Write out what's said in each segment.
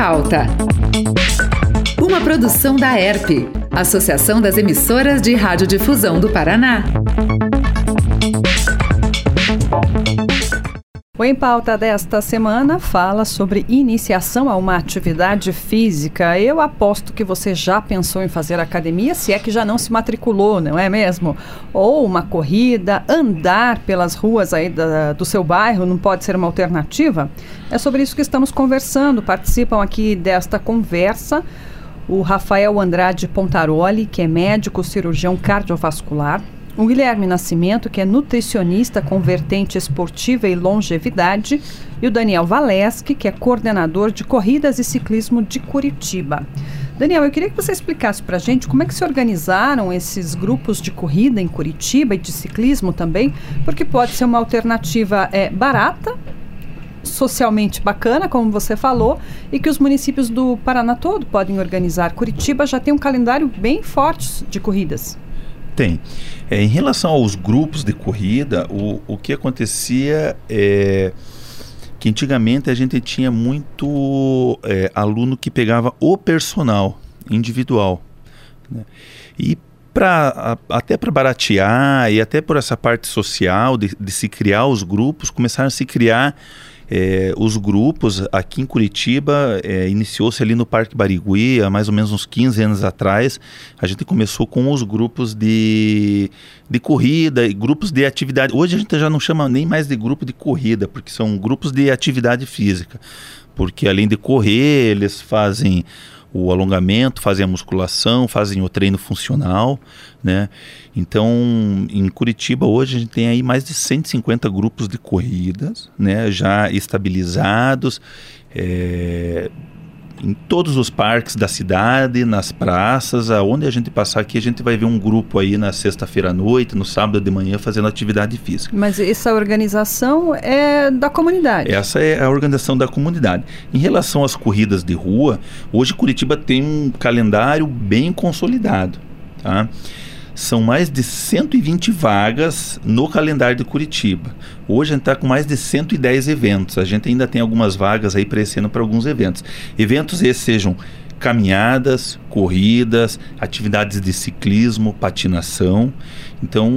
Pauta. Uma produção da ERP, Associação das Emissoras de Radiodifusão do Paraná. O Em Pauta desta semana fala sobre iniciação a uma atividade física. Eu aposto que você já pensou em fazer academia, se é que já não se matriculou, não é mesmo? Ou uma corrida, andar pelas ruas aí do seu bairro, não pode ser uma alternativa? É sobre isso que estamos conversando. Participam aqui desta conversa o Rafael Andrade Pontaroli, que é médico cirurgião cardiovascular, o Guilherme Nascimento, que é nutricionista com vertente esportiva e longevidade, e o Daniel Valeschi, que é coordenador de corridas e ciclismo de Curitiba. Daniel, eu queria que você explicasse para a gente como é que se organizaram esses grupos de corrida em Curitiba e de ciclismo também, porque pode ser uma alternativa barata, socialmente bacana, como você falou, e que os municípios do Paraná todo podem organizar. Curitiba já tem um calendário bem forte de corridas. Tem. Em relação aos grupos de corrida, o que acontecia é que antigamente a gente tinha muito aluno que pegava o personal individual, né? E até para baratear e até por essa parte social de se criar os grupos, começaram a se criar os grupos. Aqui em Curitiba, iniciou-se ali no Parque Barigui, há mais ou menos uns 15 anos atrás. A gente começou com os grupos de corrida e grupos de atividade. Hoje a gente já não chama nem mais de grupo de corrida, porque são grupos de atividade física. Porque além de correr, eles fazem o alongamento, fazem a musculação, fazem o treino funcional, né? Então, em Curitiba hoje a gente tem aí mais de 150 grupos de corridas, né, já estabilizados, em todos os parques da cidade, nas praças, aonde a gente passar aqui, a gente vai ver um grupo aí na sexta-feira à noite, no sábado de manhã, fazendo atividade física. Mas essa organização é da comunidade? Essa é a organização da comunidade. Em relação às corridas de rua, hoje Curitiba tem um calendário bem consolidado, tá? São mais de 120 vagas no calendário de Curitiba. Hoje a gente está com mais de 110 eventos. A gente ainda tem algumas vagas aí para esse ano para alguns eventos. Eventos esses sejam caminhadas, corridas, atividades de ciclismo, patinação. Então,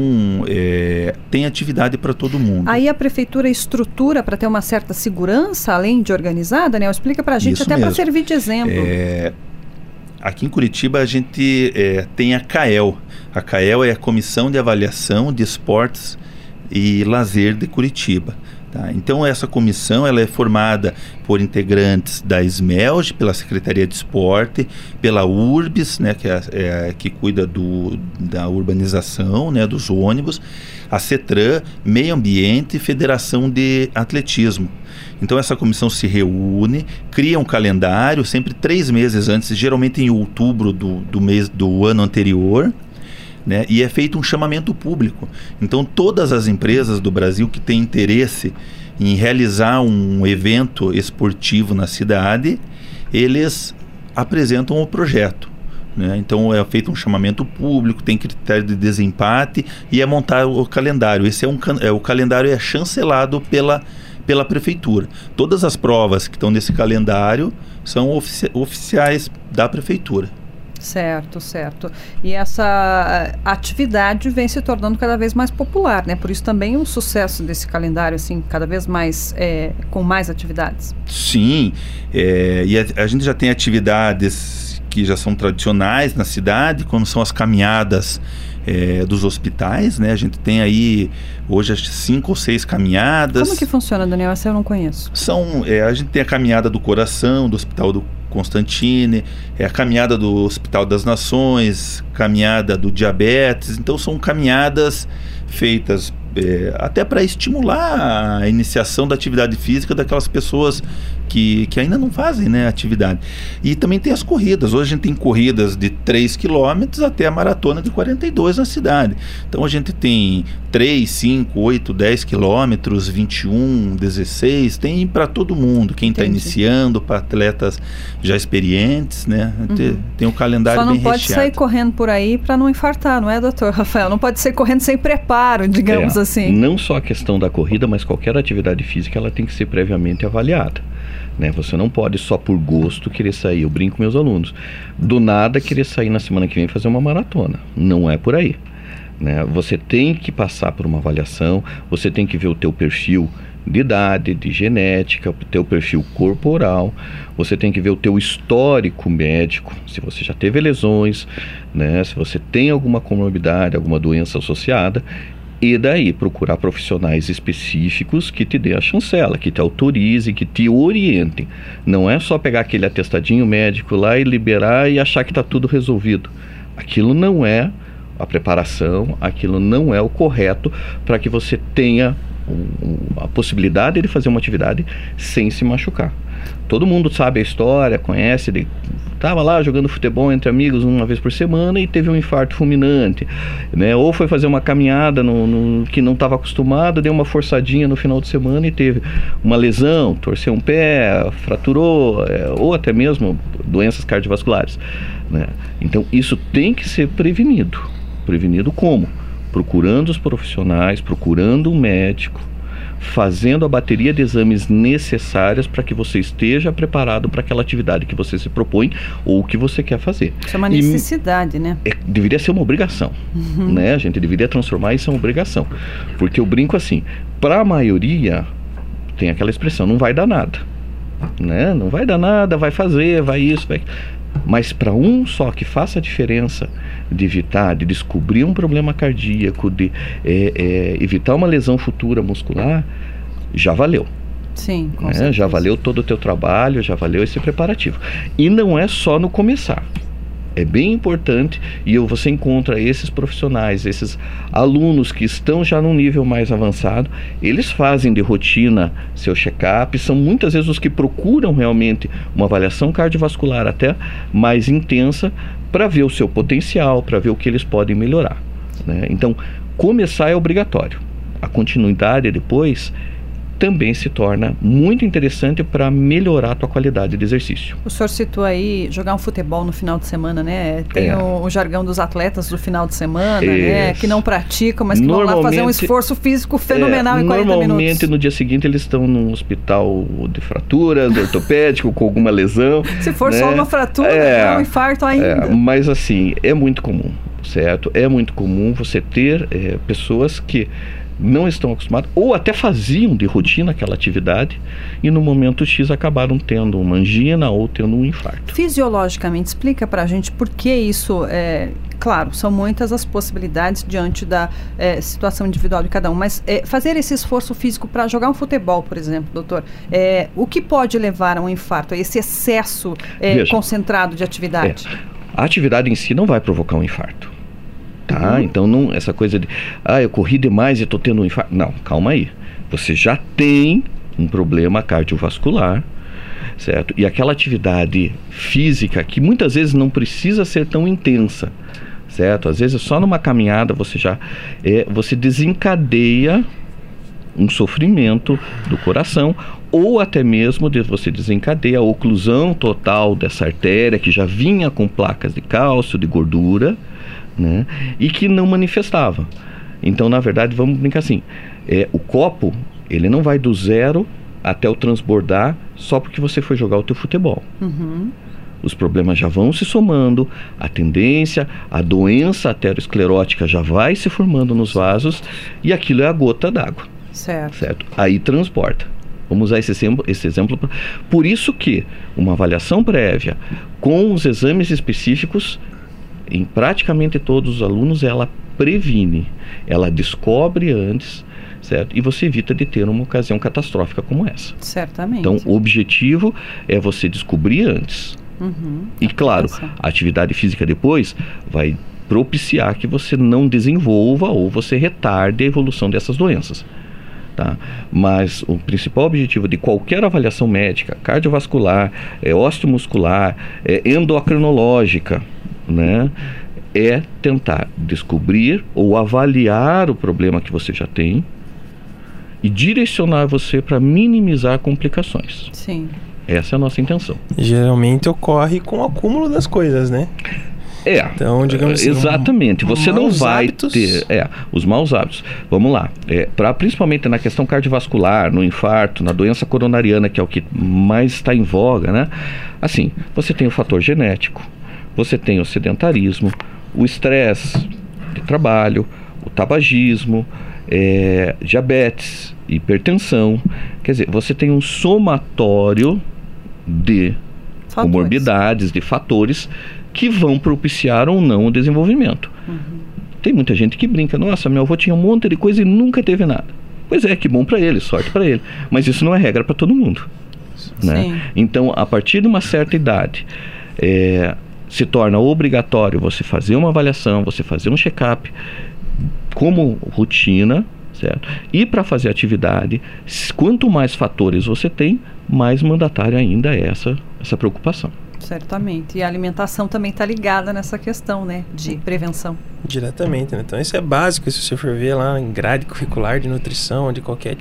tem atividade para todo mundo. Aí a prefeitura estrutura para ter uma certa segurança, além de organizar, Daniel? Explica para a gente, até para servir de exemplo. Aqui em Curitiba a gente tem a CAEL. A CAEL é a Comissão de Avaliação de Esportes e Lazer de Curitiba. Tá? Então essa comissão ela é formada por integrantes da SMELG, pela Secretaria de Esporte, pela URBS, né, que cuida da urbanização, né, dos ônibus, a CETRAN, Meio Ambiente e Federação de Atletismo. Então essa comissão se reúne, cria um calendário, sempre 3 meses antes, geralmente em outubro do mês do ano anterior, né, e é feito um chamamento público. Então todas as empresas do Brasil que têm interesse em realizar um evento esportivo na cidade, eles apresentam o projeto, né? Então é feito um chamamento público, tem critério de desempate e é montado o calendário. Esse o calendário é chancelado pela prefeitura. Todas as provas que estão nesse calendário são oficiais da prefeitura. Certo, certo. E essa atividade vem se tornando cada vez mais popular, né? Por isso também o sucesso desse calendário, assim, cada vez mais, com mais atividades. Sim, e a gente já tem atividades que já são tradicionais na cidade, como são as caminhadas dos hospitais, né? A gente tem aí hoje acho 5 ou 6 caminhadas. Como que funciona, Daniel? Essa eu não conheço. A gente tem a caminhada do coração, do Hospital do Constantine, a caminhada do Hospital das Nações, caminhada do diabetes. Então são caminhadas feitas até para estimular a iniciação da atividade física daquelas pessoas que ainda não fazem, né, atividade. E também tem as corridas. Hoje a gente tem corridas de 3 quilômetros até a maratona de 42 na cidade. Então a gente tem 3, 5, 8, 10 quilômetros, 21, 16, tem para todo mundo. Quem está iniciando, para atletas já experientes, né? Tem um calendário bem recheado. Só não pode sair correndo por aí para não infartar, não é, doutor Rafael? Não pode sair correndo sem preparo, digamos assim. assim. Não só a questão da corrida, mas qualquer atividade física, ela tem que ser previamente avaliada, né? Você não pode só por gosto querer sair. Eu brinco com meus alunos, do nada querer sair na semana que vem fazer uma maratona. Não é por aí, né? Você tem que passar por uma avaliação, você tem que ver o teu perfil de idade, de genética, o teu perfil corporal, você tem que ver o teu histórico médico, se você já teve lesões, né, se você tem alguma comorbidade, alguma doença associada, e daí procurar profissionais específicos que te dê a chancela, que te autorizem, que te orientem. Não é só pegar aquele atestadinho médico lá e liberar e achar que está tudo resolvido. Aquilo não é a preparação, aquilo não é o correto para que você tenha a possibilidade de fazer uma atividade sem se machucar. Todo mundo sabe a história, conhece, estava lá jogando futebol entre amigos uma vez por semana e teve um infarto fulminante, né? Ou foi fazer uma caminhada que não estava acostumado, deu uma forçadinha no final de semana e teve uma lesão, torceu um pé, fraturou, ou até mesmo doenças cardiovasculares, né? Então isso tem que ser prevenido. Prevenido como? Procurando os profissionais, procurando um médico, fazendo a bateria de exames necessárias para que você esteja preparado para aquela atividade que você se propõe ou que você quer fazer. Isso é uma necessidade, né? Deveria ser uma obrigação, né? A gente deveria transformar isso em uma obrigação. Porque eu brinco assim, para a maioria, tem aquela expressão, não vai dar nada, né? Não vai dar nada, vai fazer, vai isso, vai... Mas para um só que faça a diferença de evitar, de descobrir um problema cardíaco, de evitar uma lesão futura muscular, já valeu. Sim, com certeza. Já valeu todo o teu trabalho, já valeu esse preparativo. E não é só no começar. É bem importante, e você encontra esses profissionais, esses alunos que estão já num nível mais avançado, eles fazem de rotina seu check-up, são muitas vezes os que procuram realmente uma avaliação cardiovascular até mais intensa para ver o seu potencial, para ver o que eles podem melhorar, né? Então, começar é obrigatório. A continuidade depois também se torna muito interessante para melhorar a tua qualidade de exercício. O senhor citou aí jogar um futebol no final de semana, né? Tem o jargão dos atletas do final de semana, né? Que não praticam, mas que vão lá fazer um esforço físico fenomenal em 40 minutos. Normalmente no dia seguinte eles estão num hospital de fraturas, ortopédico, com alguma lesão. Se for só uma fratura, é um infarto ainda. Mas assim, é muito comum, certo? É muito comum você ter pessoas que não estão acostumados, ou até faziam de rotina aquela atividade e no momento X acabaram tendo uma angina ou tendo um infarto. Fisiologicamente, explica pra gente por que isso claro, são muitas as possibilidades diante da situação individual de cada um, mas fazer esse esforço físico para jogar um futebol, por exemplo, doutor, o que pode levar a um infarto, a esse excesso concentrado de atividade? A atividade em si não vai provocar um infarto. Tá? Então não, essa coisa de eu corri demais e estou tendo um infarto. Não, calma aí. Você já tem um problema cardiovascular, certo? E aquela atividade física que muitas vezes não precisa ser tão intensa, certo? Às vezes só numa caminhada você já você desencadeia um sofrimento do coração, ou até mesmo você desencadeia a oclusão total dessa artéria que já vinha com placas de cálcio, de gordura, né? E que não manifestava. Então, na verdade, vamos brincar assim, o copo, ele não vai do zero até o transbordar só porque você foi jogar o teu futebol. Os problemas já vão se somando, a tendência, a doença aterosclerótica já vai se formando nos vasos e aquilo é a gota d'água. Certo? Aí transborda. Vamos usar esse exemplo. Por isso que uma avaliação prévia com os exames específicos, em praticamente todos os alunos, ela previne, ela descobre antes, certo? E você evita de ter uma ocasião catastrófica como essa. Certamente. Então, o objetivo é você descobrir antes. E claro, a atividade física depois vai propiciar que você não desenvolva ou você retarde a evolução dessas doenças. Tá? Mas o principal objetivo de qualquer avaliação médica, cardiovascular, osteomuscular, endocrinológica, né, é tentar descobrir ou avaliar o problema que você já tem e direcionar você para minimizar complicações. Sim. Essa é a nossa intenção. Geralmente ocorre com o acúmulo das coisas, né? Então, digamos assim, exatamente. Você não vai hábitos. ter os maus hábitos. Vamos lá. Principalmente na questão cardiovascular, no infarto, na doença coronariana, que é o que mais está em voga, né? Assim, você tem o fator genético, você tem o sedentarismo, o estresse de trabalho, o tabagismo, diabetes, hipertensão. Quer dizer, você tem um somatório de comorbidades, de fatores que vão propiciar ou não o desenvolvimento. Tem muita gente que brinca, nossa, meu avô tinha um monte de coisa e nunca teve nada. Pois é, que bom para ele, sorte para ele. Mas isso não é regra para todo mundo, né? Então, a partir de uma certa idade, se torna obrigatório você fazer uma avaliação, você fazer um check-up como rotina, certo? E para fazer atividade, quanto mais fatores você tem, mais mandatário ainda é essa preocupação. Certamente. E a alimentação também está ligada nessa questão, né, de prevenção. Diretamente, né? Então isso é básico, se você for ver lá em grade curricular de nutrição, de qualquer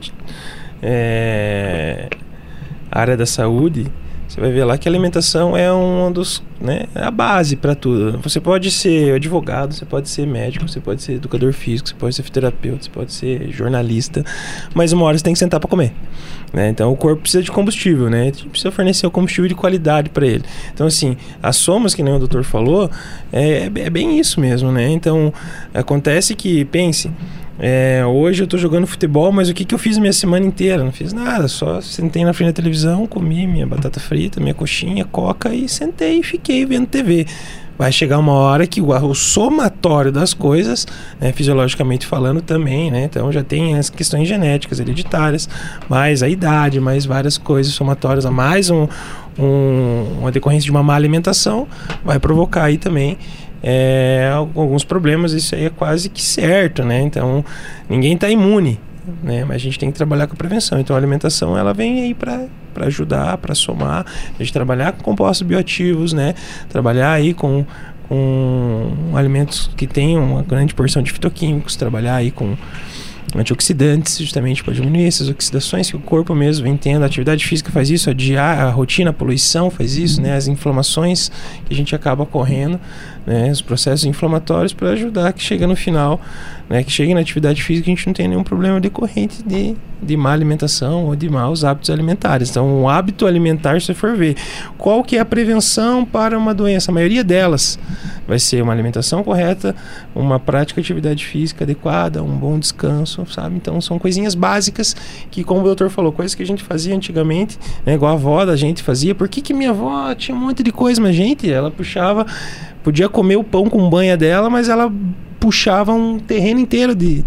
área da saúde, você vai ver lá que a alimentação é um dos, né, é a base para tudo. Você pode ser advogado, você pode ser médico, você pode ser educador físico, você pode ser fisioterapeuta, você pode ser jornalista, mas uma hora você tem que sentar para comer, né? Então o corpo precisa de combustível, né? A gente precisa fornecer o combustível de qualidade para ele. Então assim, as somas, que nem o doutor falou, é bem isso mesmo, né? Então acontece que, pense, hoje eu tô jogando futebol, mas o que eu fiz minha semana inteira? Não fiz nada, só sentei na frente da televisão, comi minha batata frita, minha coxinha, coca e sentei e fiquei vendo TV. Vai chegar uma hora que o somatório das coisas, né, fisiologicamente falando também, né? Então já tem as questões genéticas, hereditárias, mais a idade, mais várias coisas somatórias, a mais uma decorrência de uma má alimentação, vai provocar aí também alguns problemas. Isso aí é quase que certo, né? Então ninguém está imune, né? Mas a gente tem que trabalhar com a prevenção. Então a alimentação, ela vem aí para ajudar, para somar, a gente trabalhar com compostos bioativos, né? Trabalhar aí com alimentos que tenham uma grande porção de fitoquímicos, trabalhar aí com antioxidantes, justamente para diminuir essas oxidações que o corpo mesmo vem tendo. A atividade física faz isso, a rotina, a poluição faz isso, né? As inflamações que a gente acaba correndo, né? Os processos inflamatórios, para ajudar que chega no final, né? Que chegue na atividade física, a gente não tem nenhum problema decorrente de má alimentação ou de maus hábitos alimentares. Então, o hábito alimentar, se você for ver, qual que é a prevenção para uma doença? A maioria delas vai ser uma alimentação correta, uma prática de atividade física adequada, um bom descanso, sabe? Então, são coisinhas básicas que, como o doutor falou, coisas que a gente fazia antigamente, né? Igual a avó da gente fazia. Por que minha avó tinha um monte de coisa? Mas, gente, ela podia comer o pão com banha dela, mas ela puxava um terreno inteiro de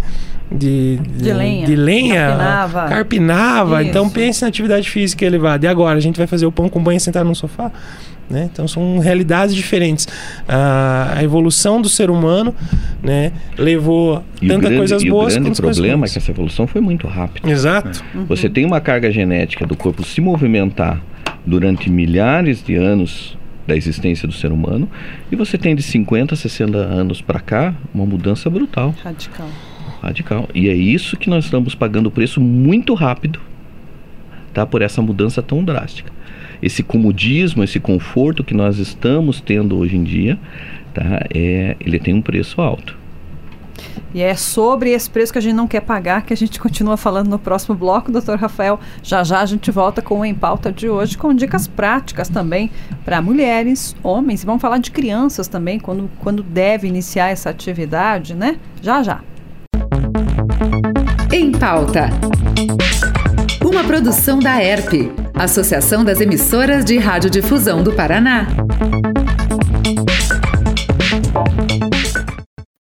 lenha, carpinava. Então pense na atividade física elevada. E agora a gente vai fazer o pão com banha sentado no sofá, né? Então são realidades diferentes. A evolução do ser humano, né, levou tantas coisas boas. O grande problema é que essa evolução foi muito rápida. Exato. Você tem uma carga genética do corpo se movimentar durante milhares de anos da existência do ser humano, e você tem de 50, 60 anos para cá uma mudança brutal. Radical. E é isso que nós estamos pagando o preço muito rápido, tá? Por essa mudança tão drástica. Esse comodismo, esse conforto que nós estamos tendo hoje em dia, tá? Ele tem um preço alto. E é sobre esse preço que a gente não quer pagar que a gente continua falando no próximo bloco, doutor Rafael. Já a gente volta com o Em Pauta de hoje, com dicas práticas também para mulheres, homens, e vamos falar de crianças também, quando deve iniciar essa atividade, né? Já. Em Pauta. Uma produção da ERP, Associação das Emissoras de Radiodifusão do Paraná.